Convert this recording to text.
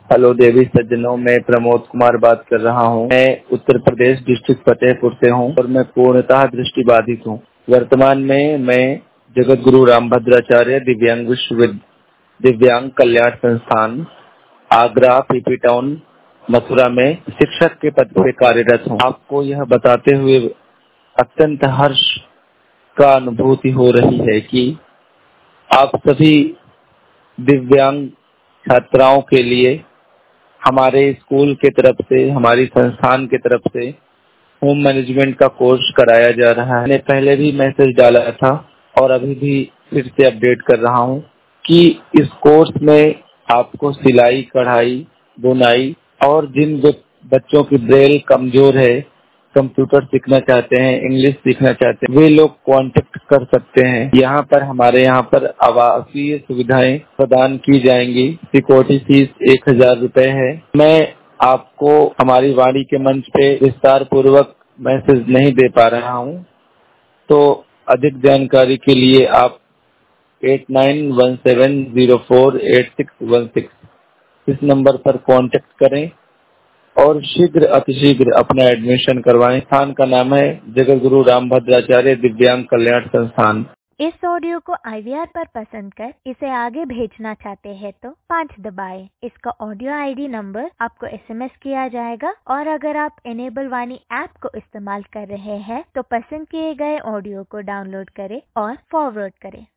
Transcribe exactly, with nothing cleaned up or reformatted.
Hello देवी सज्जनों, मैं प्रमोद कुमार बात कर रहा हूँ। मैं उत्तर प्रदेश डिस्ट्रिक्ट फतेहपुर से हूँ और मैं पूर्णतः दृष्टिबाधित हूँ। वर्तमान में मैं जगत गुरु रामभद्राचार्य दिव्यांग विश्व दिव्यांग कल्याण संस्थान आगरा पीपी टाउन मथुरा में शिक्षक के पद पर कार्यरत हूँ। आपको यह बताते हुए अत्यंत हर्ष का अनुभूति हो रही है कि आप सभी दिव्यांग छात्राओं के लिए हमारे स्कूल के तरफ से, हमारी संस्थान के तरफ से होम मैनेजमेंट का कोर्स कराया जा रहा है। मैंने पहले भी मैसेज डाला था और अभी भी फिर से अपडेट कर रहा हूँ कि इस कोर्स में आपको सिलाई, कढ़ाई, बुनाई और जिन बच्चों की ब्रेल कमजोर है, कंप्यूटर सीखना चाहते हैं, इंग्लिश सीखना चाहते हैं, वे लोग कांटेक्ट कर सकते हैं। यहाँ पर हमारे यहाँ पर आवासीय सुविधाएं प्रदान की जाएंगी। सिक्योरिटी फीस एक हजार रुपए है। मैं आपको हमारी वाणी के मंच पे विस्तार पूर्वक मैसेज नहीं दे पा रहा हूँ, तो अधिक जानकारी के लिए आप eight nine one seven zero four eight six one six इस नंबर पर कांटेक्ट करें और शीघ्र अतिशीघ्र अपना एडमिशन करवाएं। संस्थान का नाम है जगत गुरु रामभद्राचार्य दिव्यांग कल्याण संस्थान। इस ऑडियो को आई वी आर पर पसंद कर इसे आगे भेजना चाहते हैं तो पाँच दबाएं। इसका ऑडियो आई डी नंबर आपको एस एम एस किया जाएगा और अगर आप इनेबल वाणी ऐप को इस्तेमाल कर रहे हैं तो पसंद किए गए ऑडियो को डाउनलोड करें और फॉरवर्ड करें।